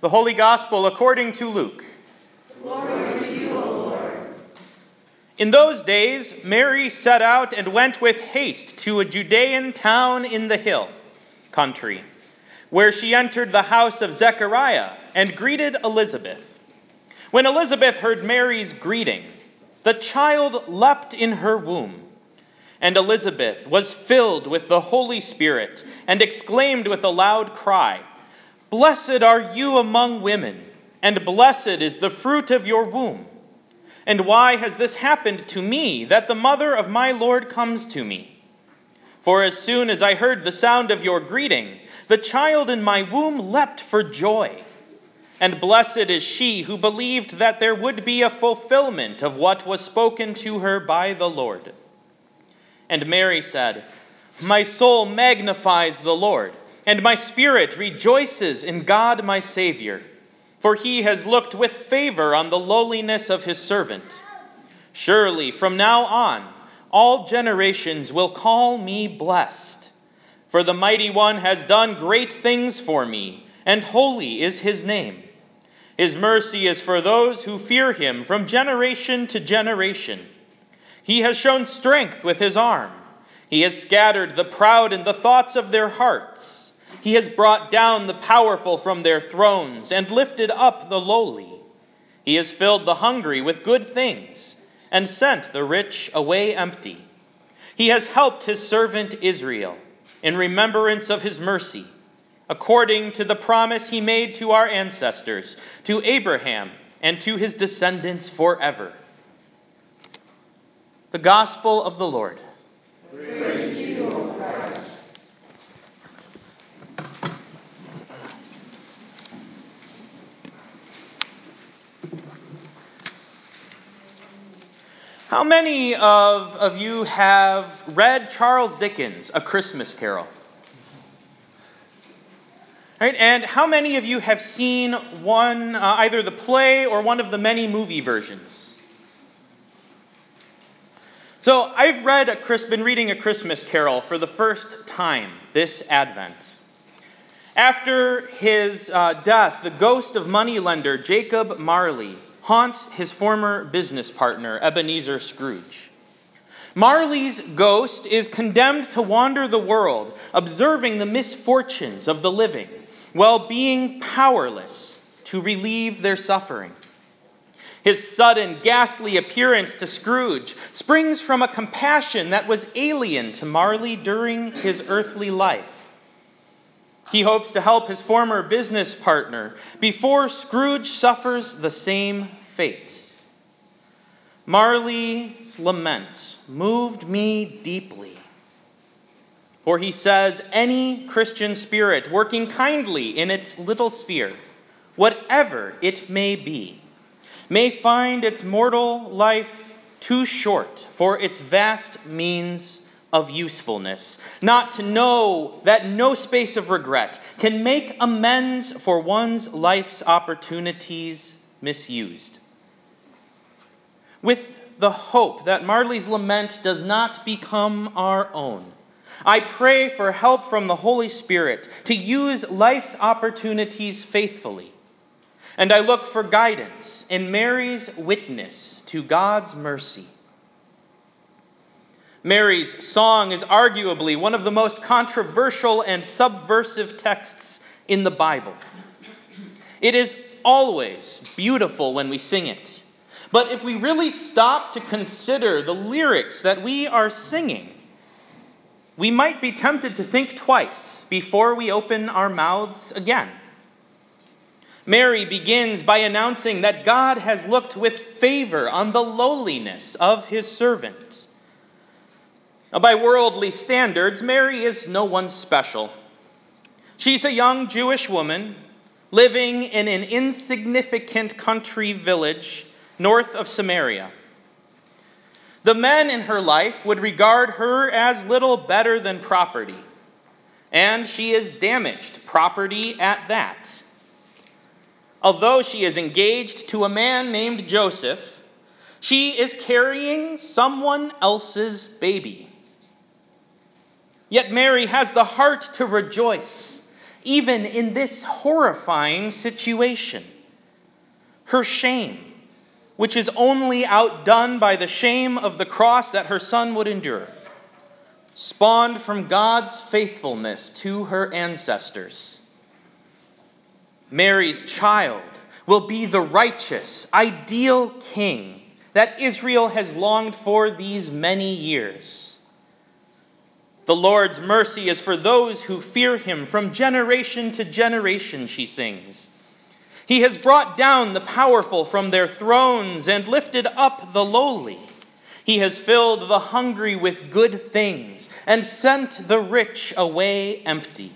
The Holy Gospel according to Luke. Glory to you, O Lord. In those days, Mary set out and went with haste to a Judean town in the hill country, where she entered the house of Zechariah and greeted Elizabeth. When Elizabeth heard Mary's greeting, the child leapt in her womb. And Elizabeth was filled with the Holy Spirit and exclaimed with a loud cry, "Blessed are you among women, and blessed is the fruit of your womb. And why has this happened to me, that the mother of my Lord comes to me? For as soon as I heard the sound of your greeting, the child in my womb leapt for joy. And blessed is she who believed that there would be a fulfillment of what was spoken to her by the Lord." And Mary said, "My soul magnifies the Lord, and my spirit rejoices in God my Savior, for he has looked with favor on the lowliness of his servant. Surely from now on all generations will call me blessed. For the Mighty One has done great things for me, and holy is his name. His mercy is for those who fear him from generation to generation. He has shown strength with his arm. He has scattered the proud in the thoughts of their hearts. He has brought down the powerful from their thrones and lifted up the lowly. He has filled the hungry with good things and sent the rich away empty. He has helped his servant Israel in remembrance of his mercy, according to the promise he made to our ancestors, to Abraham and to his descendants forever." The Gospel of the Lord. Praise to you, O Christ. How many of you have read Charles Dickens' A Christmas Carol? Right? And how many of you have seen one, either the play or one of the many movie versions? So I've been reading A Christmas Carol for the first time this Advent. After his death, the ghost of moneylender Jacob Marley haunts his former business partner, Ebenezer Scrooge. Marley's ghost is condemned to wander the world, observing the misfortunes of the living, while being powerless to relieve their suffering. His sudden, ghastly appearance to Scrooge springs from a compassion that was alien to Marley during his earthly life. He hopes to help his former business partner before Scrooge suffers the same fate. Marley's lament moved me deeply. For he says, any Christian spirit working kindly in its little sphere, whatever it may be, may find its mortal life too short for its vast means of usefulness, not to know that no space of regret can make amends for one's life's opportunities misused. With the hope that Marley's lament does not become our own, I pray for help from the Holy Spirit to use life's opportunities faithfully. And I look for guidance in Mary's witness to God's mercy. Mary's song is arguably one of the most controversial and subversive texts in the Bible. It is always beautiful when we sing it. But if we really stop to consider the lyrics that we are singing, we might be tempted to think twice before we open our mouths again. Mary begins by announcing that God has looked with favor on the lowliness of his servant. Now, by worldly standards, Mary is no one special. She's a young Jewish woman living in an insignificant country village north of Samaria. The men in her life would regard her as little better than property, and she is damaged property at that. Although she is engaged to a man named Joseph, she is carrying someone else's baby. Yet Mary has the heart to rejoice even in this horrifying situation. Her shame, which is only outdone by the shame of the cross that her son would endure, spawned from God's faithfulness to her ancestors. Mary's child will be the righteous, ideal king that Israel has longed for these many years. The Lord's mercy is for those who fear him from generation to generation, she sings. He has brought down the powerful from their thrones and lifted up the lowly. He has filled the hungry with good things and sent the rich away empty.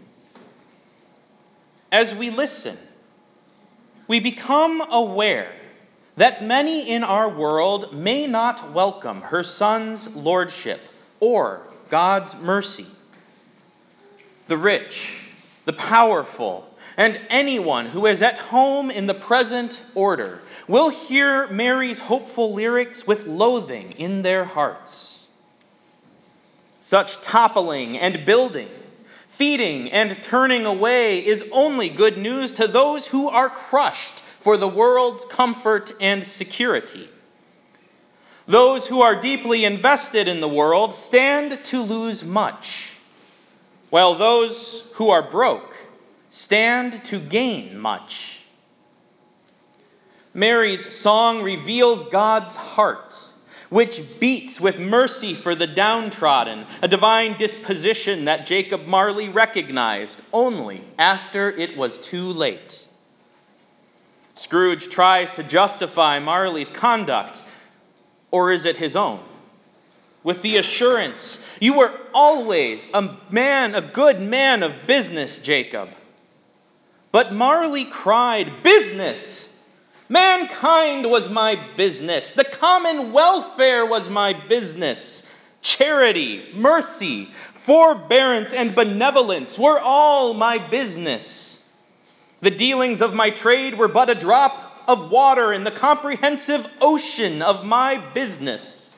As we listen, we become aware that many in our world may not welcome her son's lordship or God's mercy. The rich, the powerful, and anyone who is at home in the present order will hear Mary's hopeful lyrics with loathing in their hearts. Such toppling and building, feeding and turning away is only good news to those who are crushed for the world's comfort and security. Those who are deeply invested in the world stand to lose much, while those who are broke stand to gain much. Mary's song reveals God's heart, which beats with mercy for the downtrodden, a divine disposition that Jacob Marley recognized only after it was too late. Scrooge tries to justify Marley's conduct, or is it his own? With the assurance, "You were always a good man of business, Jacob." But Marley cried, "Business! Mankind was my business. The common welfare was my business. Charity, mercy, forbearance, and benevolence were all my business. The dealings of my trade were but a drop of water in the comprehensive ocean of my business."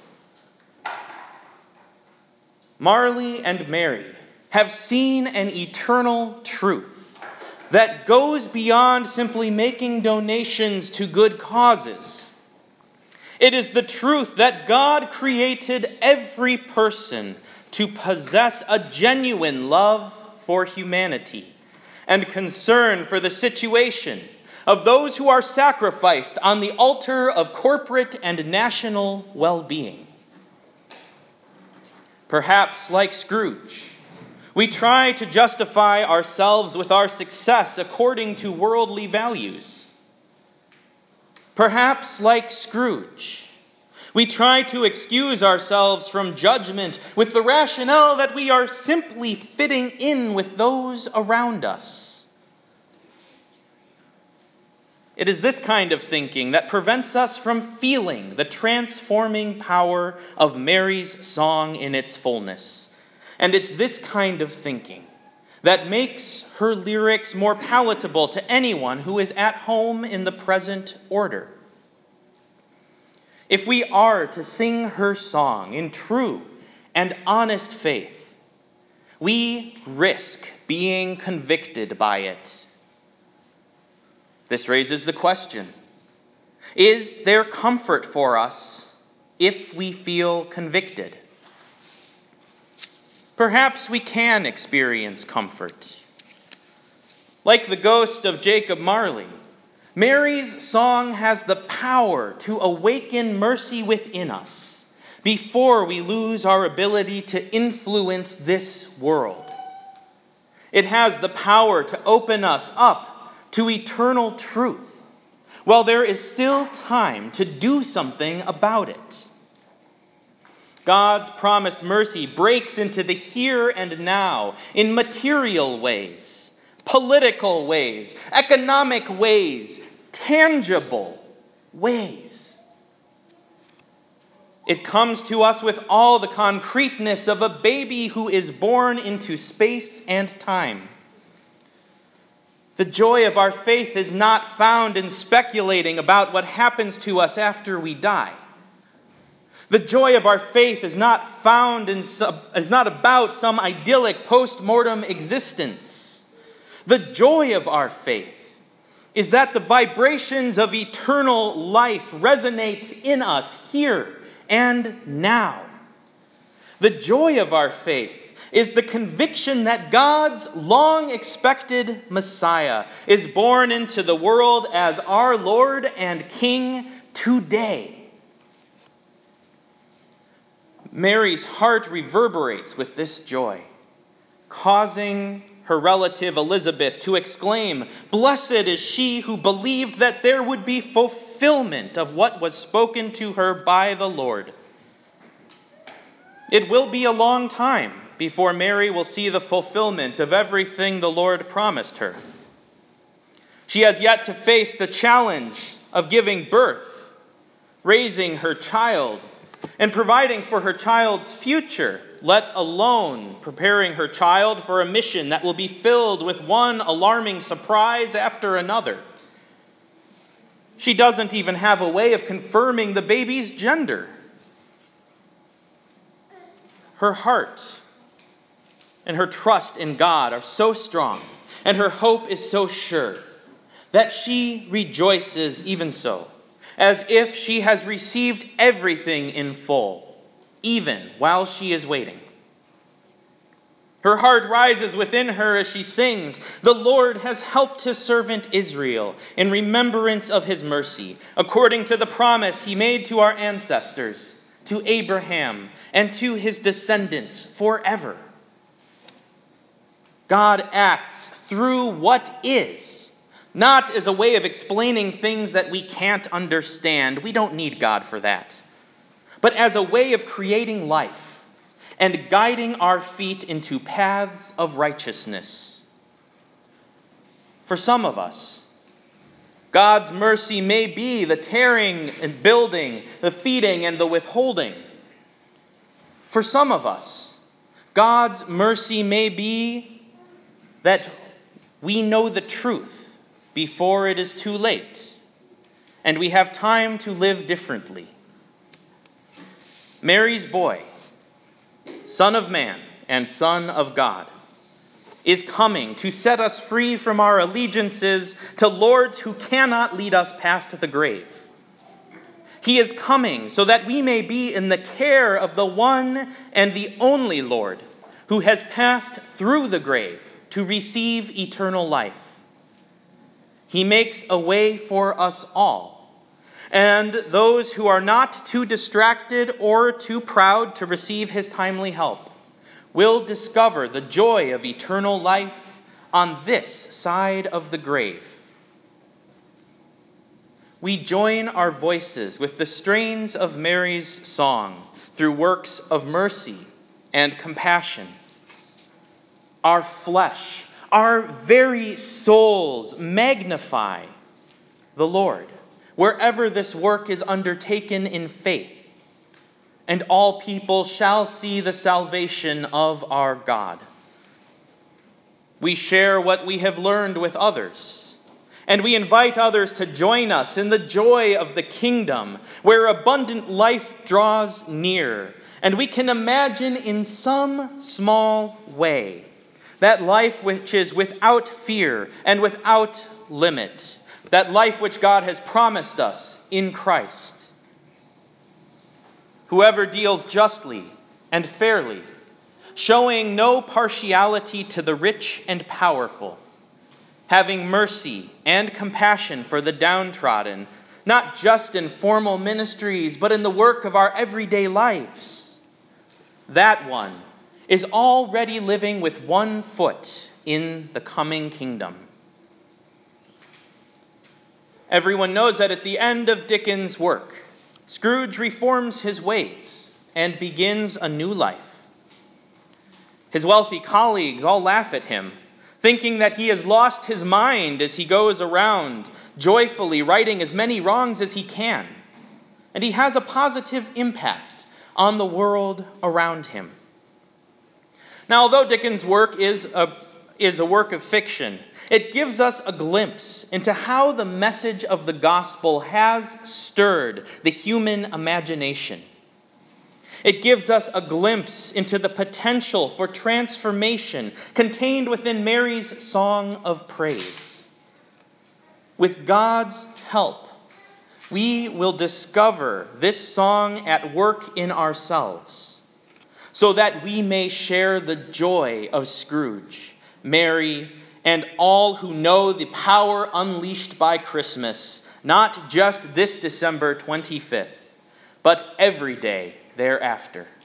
Marley and Mary have seen an eternal truth that goes beyond simply making donations to good causes. It is the truth that God created every person to possess a genuine love for humanity and concern for the situation of those who are sacrificed on the altar of corporate and national well-being. Perhaps, like Scrooge, we try to justify ourselves with our success according to worldly values. Perhaps, like Scrooge, we try to excuse ourselves from judgment with the rationale that we are simply fitting in with those around us. It is this kind of thinking that prevents us from feeling the transforming power of Mary's song in its fullness. And it's this kind of thinking that makes her lyrics more palatable to anyone who is at home in the present order. If we are to sing her song in true and honest faith, we risk being convicted by it. This raises the question, is there comfort for us if we feel convicted? Perhaps we can experience comfort. Like the ghost of Jacob Marley, Mary's song has the power to awaken mercy within us before we lose our ability to influence this world. It has the power to open us up to eternal truth while there is still time to do something about it. God's promised mercy breaks into the here and now in material ways, political ways, economic ways, tangible ways. It comes to us with all the concreteness of a baby who is born into space and time. The joy of our faith is not found in speculating about what happens to us after we die. The joy of our faith is not about some idyllic post-mortem existence. The joy of our faith is that the vibrations of eternal life resonate in us here and now. The joy of our faith is the conviction that God's long-expected Messiah is born into the world as our Lord and King today. Mary's heart reverberates with this joy, causing her relative Elizabeth to exclaim, "Blessed is she who believed that there would be fulfillment of what was spoken to her by the Lord." It will be a long time before Mary will see the fulfillment of everything the Lord promised her. She has yet to face the challenge of giving birth, raising her child, and providing for her child's future, let alone preparing her child for a mission that will be filled with one alarming surprise after another. She doesn't even have a way of confirming the baby's gender. Her heart and her trust in God are so strong, and her hope is so sure, that she rejoices even so, as if she has received everything in full, even while she is waiting. Her heart rises within her as she sings, "The Lord has helped his servant Israel in remembrance of his mercy, according to the promise he made to our ancestors, to Abraham and to his descendants forever." God acts through what is, not as a way of explaining things that we can't understand. We don't need God for that. But as a way of creating life and guiding our feet into paths of righteousness. For some of us, God's mercy may be the tearing and building, the feeding and the withholding. For some of us, God's mercy may be that we know the truth before it is too late, and we have time to live differently. Mary's boy, Son of Man and Son of God, is coming to set us free from our allegiances to lords who cannot lead us past the grave. He is coming so that we may be in the care of the one and the only Lord who has passed through the grave to receive eternal life. He makes a way for us all, and those who are not too distracted or too proud to receive his timely help will discover the joy of eternal life on this side of the grave. We join our voices with the strains of Mary's song through works of mercy and compassion. Our flesh, our very souls magnify the Lord wherever this work is undertaken in faith, and all people shall see the salvation of our God. We share what we have learned with others, and we invite others to join us in the joy of the kingdom, where abundant life draws near, and we can imagine in some small way that life which is without fear and without limit, that life which God has promised us in Christ. Whoever deals justly and fairly, showing no partiality to the rich and powerful, having mercy and compassion for the downtrodden, not just in formal ministries, but in the work of our everyday lives, that one is already living with one foot in the coming kingdom. Everyone knows that at the end of Dickens' work, Scrooge reforms his ways and begins a new life. His wealthy colleagues all laugh at him, thinking that he has lost his mind as he goes around joyfully righting as many wrongs as he can. And he has a positive impact on the world around him. Now, although Dickens' work is a work of fiction, it gives us a glimpse into how the message of the gospel has stirred the human imagination. It gives us a glimpse into the potential for transformation contained within Mary's song of praise. With God's help, we will discover this song at work in ourselves, so that we may share the joy of Scrooge, Mary, and all who know the power unleashed by Christmas, not just this December 25th, but every day thereafter.